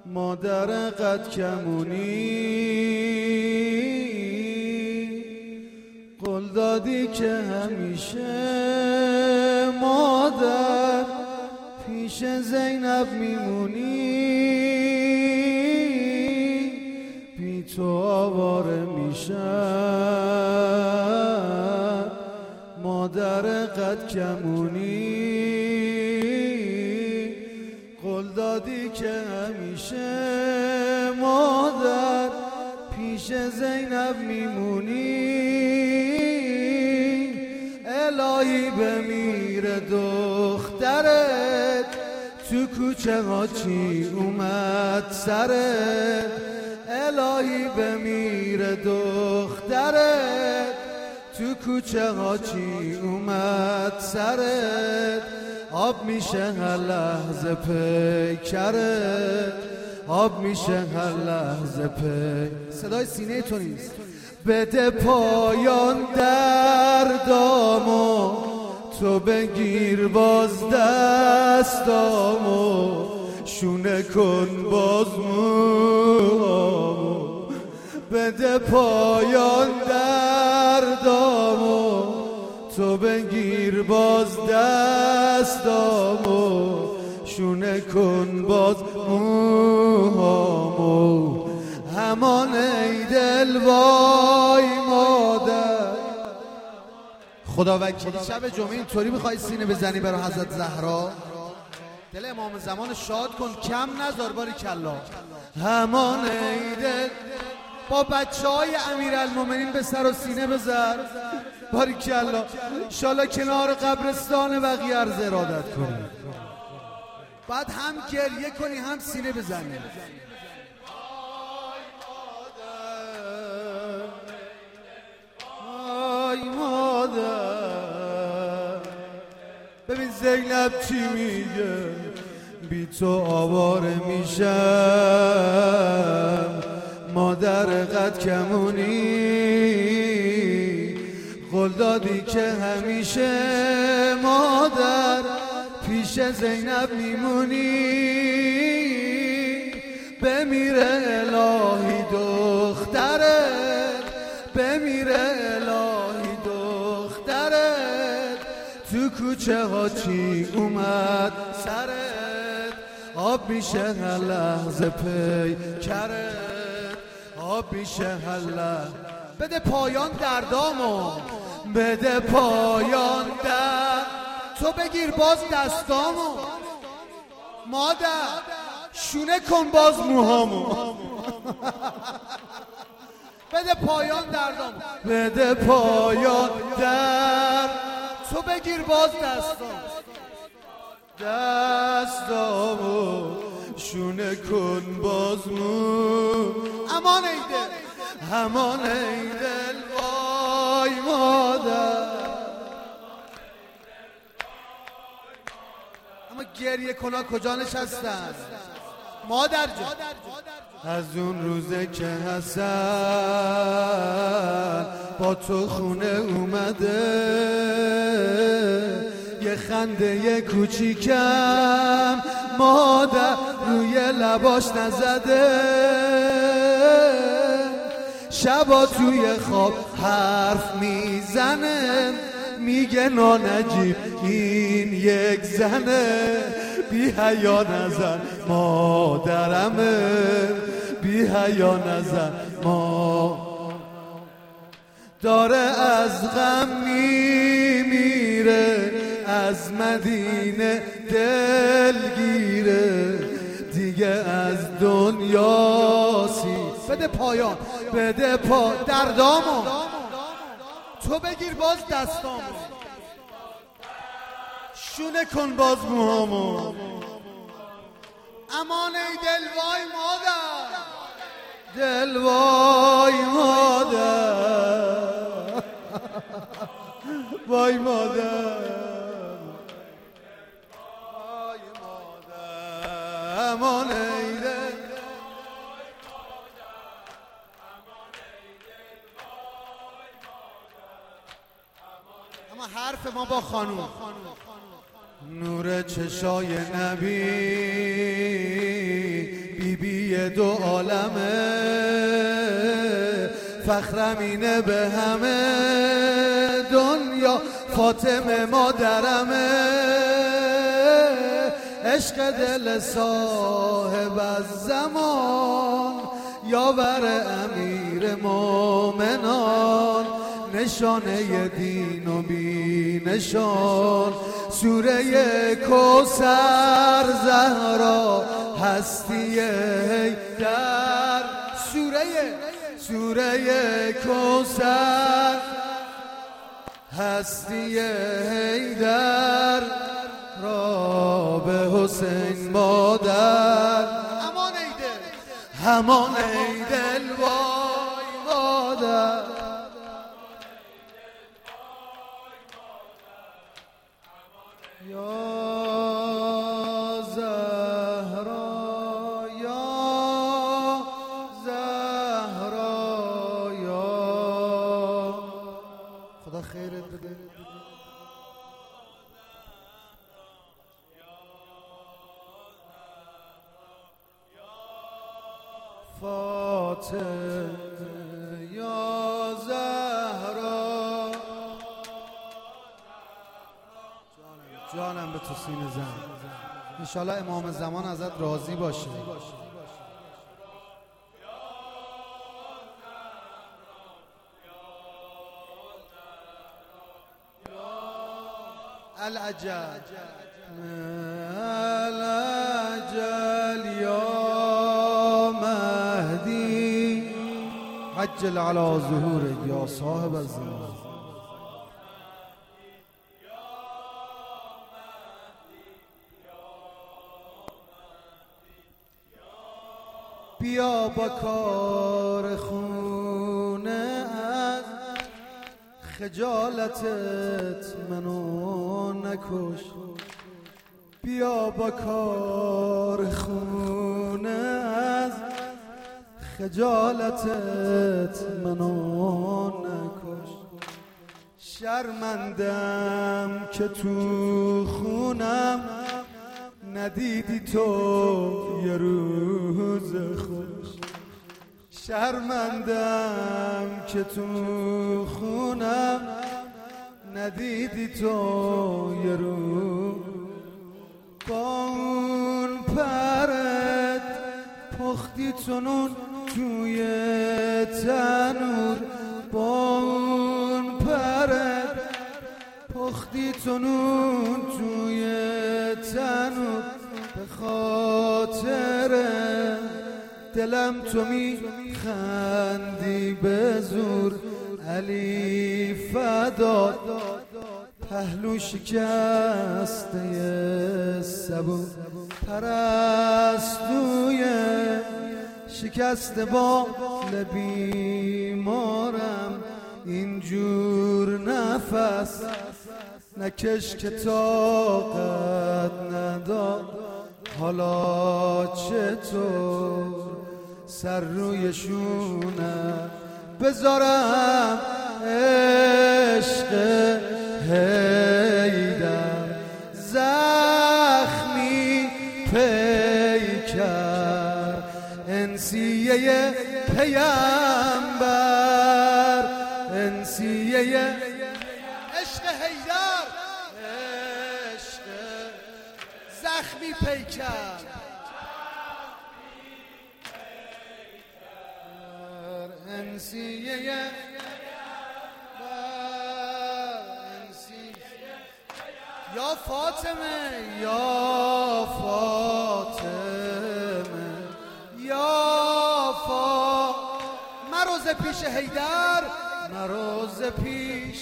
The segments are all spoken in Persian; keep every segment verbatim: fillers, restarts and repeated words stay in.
مادر قد کمونی قول دادی که همیشه مادر پیش زینب میمونی، بی تو آواره میشم مادر قد کمونی قول دادی که همیشه مادر پیش زینب میمونی، الهی بمیره دخترت تو کوچه ها چی اومد سرت، الهی بمیره دخترت تو کوچه ها چی اومد سرت، آب میشه هر لحظه پیکرت، آب میشه هر لحظه پی. صدای سینه تو نیست. بده پایان دردامو تو بگیر باز دستامو، شونه کن باز موامو، بده پایان دردامو تو بگیر باز دستامو، شونه کن باز موهامو، همان ای دل وای مادر. خدا وکیلی شب جمعه اینطوری میخوای سینه بزنی برای حضرت زهرا؟ دل امام زمان شاد کن، کم نذار باری کلا. همان ای دل با بچه های امیرالمومنین به سر و سینه بزن باری کلا، انشالله کنار قبرستان بقیه عرض ارادت کنی، بعد هم گریه کنی هم سینه بزنی. آی مادر ببین زینب چی میگه، بی تو آواره میشم مادر قد کمونی قول دادی که همیشه مادر پیش زینب میمونی، بمیره الهی دخترت، بمیره الهی دخترت تو کوچه ها چی اومد سرت، آب میشه هر لحظه پیکرت، آب میشه هر لحظه. بده پایان دردامو، بده پایان درد تو بگیر باز دستامو، مادر شونه کن باز موهامو بده پایان دردامو، بده پایان درد تو بگیر باز دستامو، دستامو شونه کن باز مو. امان ای دل، امان ای دل وای مادر. اما گریه کنا کجا نشستن مادر جان؟ از اون روزه که حسن با تو خونه اومده، یه خنده یه کوچیکم مادر روی لباش نزده، شبا توی خواب حرف میزنه میگه نانجیب این یک زنه، بی حیا نزن مادرمه، بی حیا نزن ما. داره از غم میمیره از مدینه دلگیره، دیگه از دنیا سی. بده پایان، بده پا دردامو تو بگیر باز دستامو، شونه کن باز موهامو. امان ای دل وای مادر، دل وای مادر وای مادر وای مادر، امان ای دل. اما حرف ما با خانوم. نور چشای نبی بی بی بیبی دو عالمه، فخرم اینه به همه دنیا، فاطمه مادرمه، عشق دل صاحب از زمان، یاور امیر مومنان، نشانه دین و بی نشان، سوره کوثر زهرا هستی در، سوره سوره کوثر هستی در، را به حسین مادر، همان ای دل همان ای دل وای مادر، یا زهرا یا زهرا یا، خدا خیرت بده. فاطمه یا زهرا، جانم به تو سینه زن، انشالله امام زمان ازت راضی باشه. العجل العجل یا مهدی، عجل على ظهورک یا صاحب الزمان. بیا با کار خونه از خجالتت منو نکش، بیا با کار خونه از خجالتت منو نکش، شرمندم که تو خونم ندیدی تو یه روز خوش، شرمندم که تو خونم ندیدی تو یه روز، با اون پرت پختی تنون توی تنور، با اون پرت پختی تنون توی تنور، به خاطر دلم تو می خندی به زور، علی فداد پهلو شکسته سبو، پرستوی شکسته با بیمارم، اینجور نفس نکش که طاقت نداد، حالا چطور سر روی شونه بذارم، عشق حیدر زخمی پیکر، انسیه پیامبر، انسیه عشق حیدر، عشق زخمی پیکر، انسیه یا فاطمه یا فاطمه یا فا، مروز پیش حیدر، مروز پیش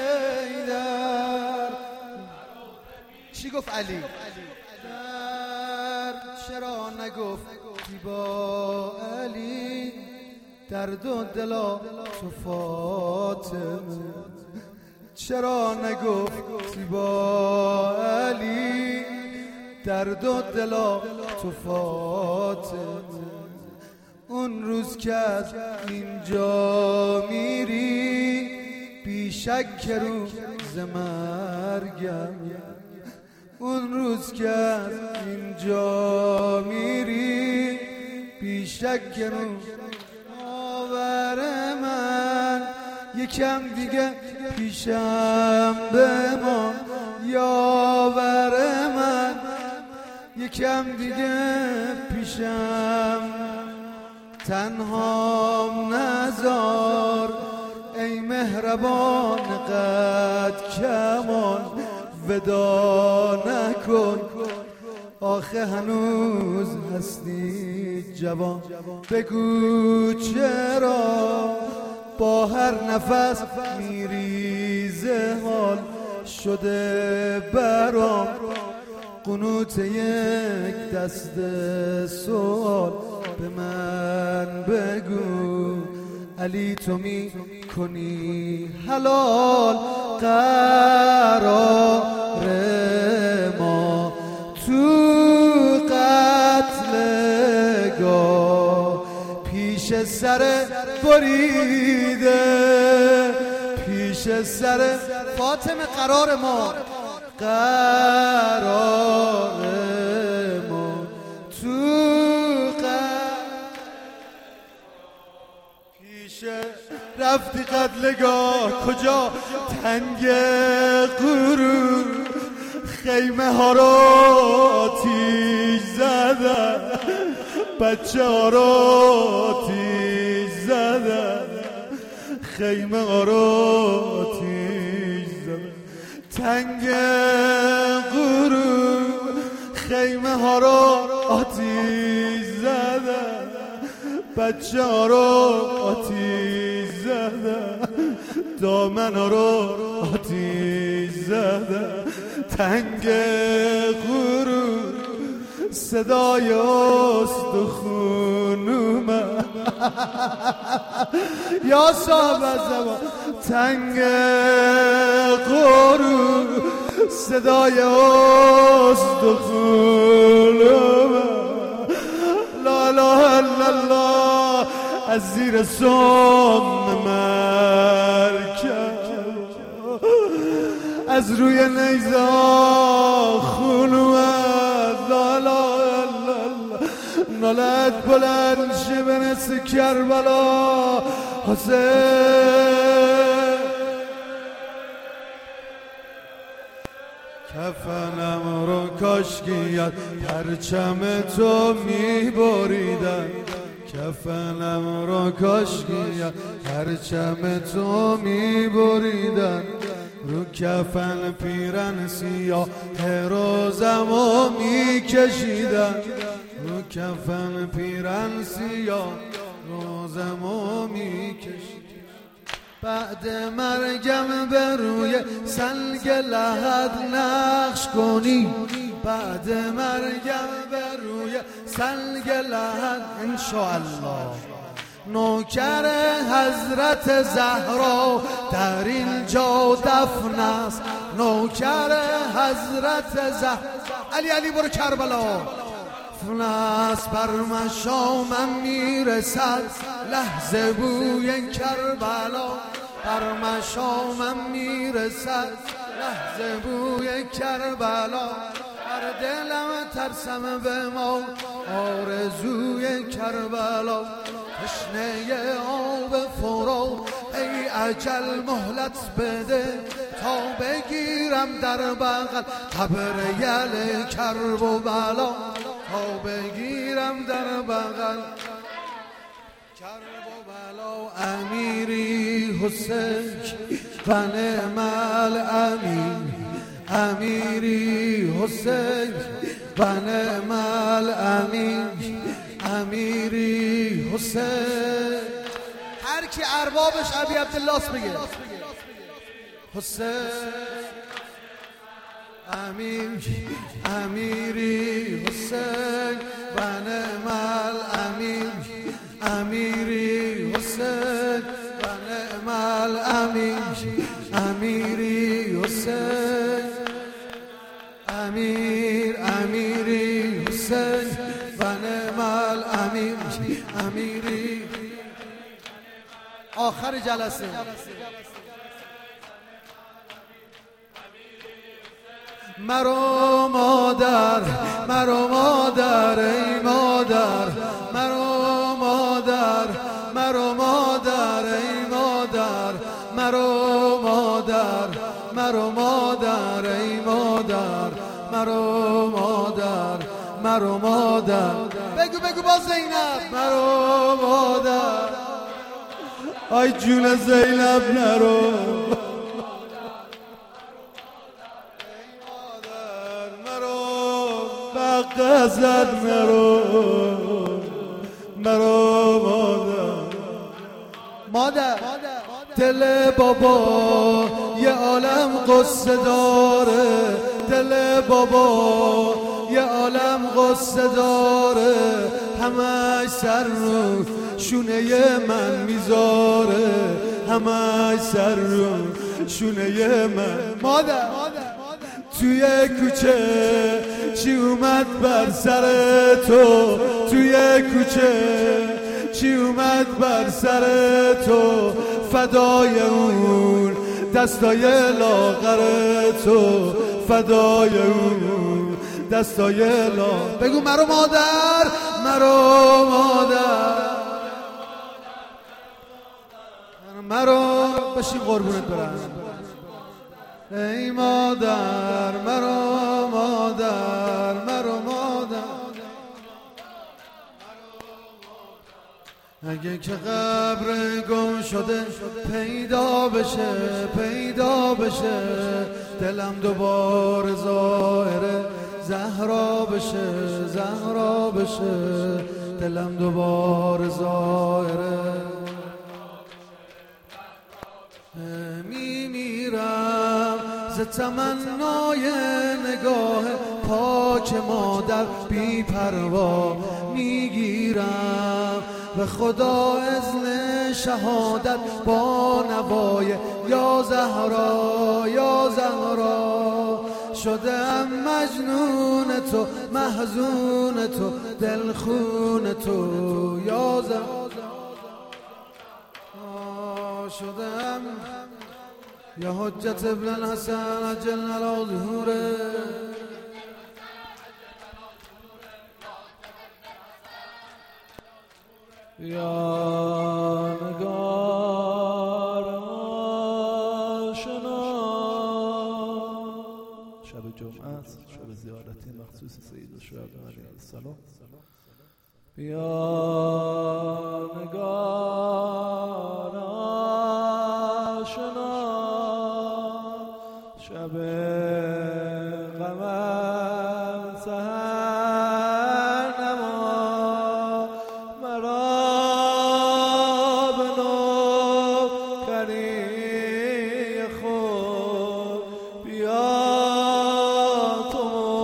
حیدر. چی گفت علی؟ در چرا نگفتی با علی، درد و دلا تو فاطمه، چرا نگفتی با علی، درد و دلا تو فاطمه، اون روز که از اینجا میری بیشک روز مرگم، اون روز که از اینجا میری بیشک رو آور من، یکم دیگه پیشم بمان یاور من، یکم دیگه پیشم تنهام نذار ای مهربان قد کمان، ودا نکن آخه هنوز هستی جوان، بگو چرا با هر نفس میریزه حال شده برام قنوت یک دست سوال، به من بگو علی تو می کنی حلال قرار ما تو قتلگاه، پیش سر بریده پیش سر فاطمه قرار ما قرار ما تو پیش رفتی قتلگاه کجا تنگ غرور، خیمه ها رو آتیش زدن بچه ها رو آتیش زدن، خیمه ها رو آتیش زدن تنگ غرور، خیمه ها رو آتیش زدن بچه ها رو آتیش زدن، دامن ها رو آتیش زدن تنگ غرور، صدای استخون اومد یا صاحب زمان تنگ غرور، صدای استخون اومد، لا اله الا الله از زیر سم مرکب از روی نیزه خون اومد، لا اله الا الله نالت بلند شه برسه کربلا حسین، کفنم رو کاشکیت پرچم تو میبریدن، کفنم رو کاشکیت پرچم تو میبریدن، رو کفن پیرن سیاه روزمو میکشیدن، رو کفن پیرن سیاه روزمو میکشیدن، بعد مرگم به روی سنگ لحد نقش کنی، بعد مرگم به روی سنگ لحد انشاءالله نوکر حضرت زهرا در اینجا دفن است، نوکر حضرت زهرا علی علی برو کربلا دفن است، بر مشامم میرسد لحظه بوی کربلا، بر مشامم میرسد لحظه بوی کربلا، بر دلم ترسم به ما آرزوی کربلا، تشنه آب فرات ای اجل مهلت بده تا بگیرم در بغل قبر یل کرب و بلا، تا بگیرم در بغل کرب و بلا، امیری حسین و نعم الامیر، امیری حسین و نعم الامیر، امیری حسین، هر کی اربابش ابی عبدالله بگه حسین، امیر امیری حسین و نعم الامیر، امیری حسین و نعم الامیر، امیری حسین، امیر امیری حسین و نعم الامیر، امیری آخر جلسه مرو مادر مرو مادر ای مادر مرو مرو مادر ای مادر مرو مادر مرو مادر ای مادر مرو مادر مرو مادر بگو بگو با زینب مرو مادر آی جون زینب نرو قصد مرو مرو مادر مادر دل بابا یه عالم قصه داره دل بابا یه عالم قصه داره همش سر رو شونه من میذاره همش سر رو شونه من مادر توی کوچه چی اومد بر سر تو توی کوچه چی اومد بر سر تو فدای اون دستای لاغر تو فدای اون دستای لاغر بگو مرو مادر مرو مادر مرو بشین قربونت برم ای مادر مرو مادر مرو مادر اگه که قبر گم شده پیدا بشه پیدا بشه دلم دوباره ظاهر زهرا بشه زهرا بشه دلم دوباره ظاهر میمیرم ز تمنای نگاه پاک مادر بی پروا میگیرم به خدا اذن شهادت با نوای یا زهرا یا زهرا شدم مجنون تو محزون تو دلخون تو یا زهرا شدم یا حجت ابن الحسن عجل علی ظهوره یا نگار آشنا شب جمعه است شب زیارتی مخصوص سید الشهدا علیه السلام یا نگار آشنا شب غمم سحر نما مرا به نوکری خود بیا تو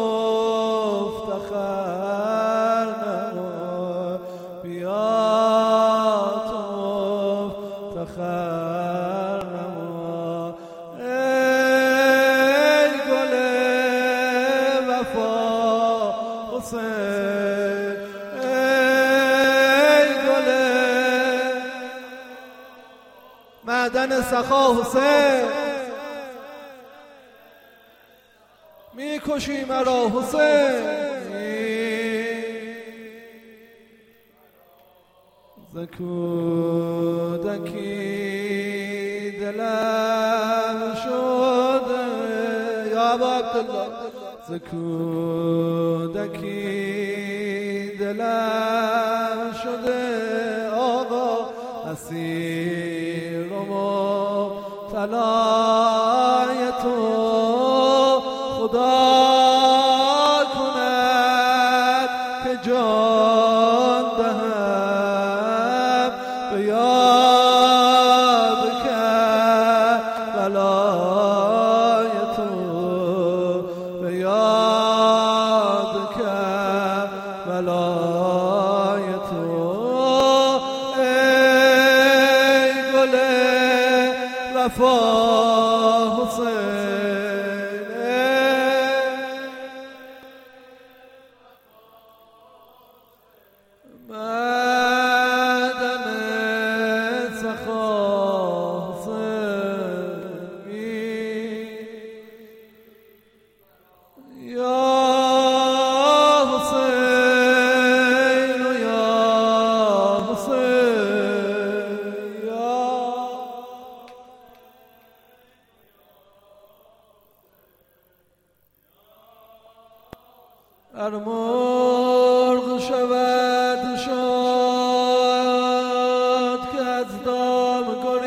مفتخر نما بیا تو مفتخر نما ای گل وفا حسین ای گل معدن سخا حسین میکشی مرا حسین ز کودکی دلم شده یا ابا عبدالله ز کودکی دلم شده آقا اسیر و مبتلای تو خدا کند که جان دهم به یاد کربلای تو به یاد کربلای تو ای گل وفا حسین معدن سخا حسین یا حسین یا حسین هر مرغ شود شاد که از دام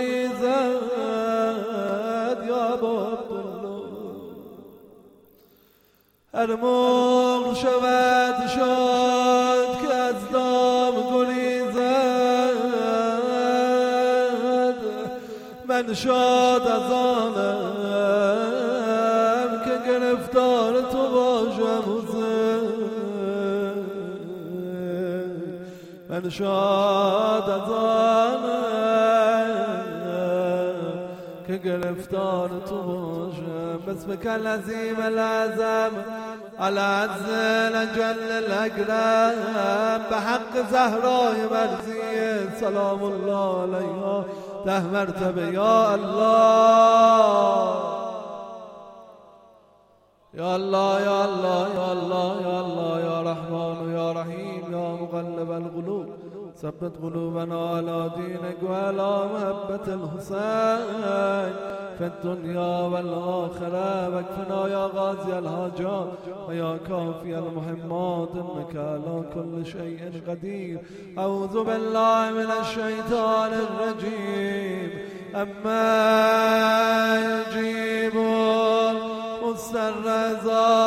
گریزد یا عبدالله. هر مرغ شود شاد که از دام گریزد، من شاد از آنم که گرفتار تو باشم من شاد از آنم که گرفتار تو باشم. بسمک العظیم العظم العز الجل الاکرم به حق زهرای مرضیه سلام الله علیها ده مرتبه یا الله یا الله یا الله یا الله یا الله یا رحمان یا رحیم یا مقلب القلوب ثبت قلوبنا على دينك وعلى محبة الحسين في الدنيا والآخرة واكفنا يا غازي الحاجات ويا كافي المهمات إنك على كل شيء قدير. أعوذ بالله من الشيطان الرجيم. أما يجيب مضطر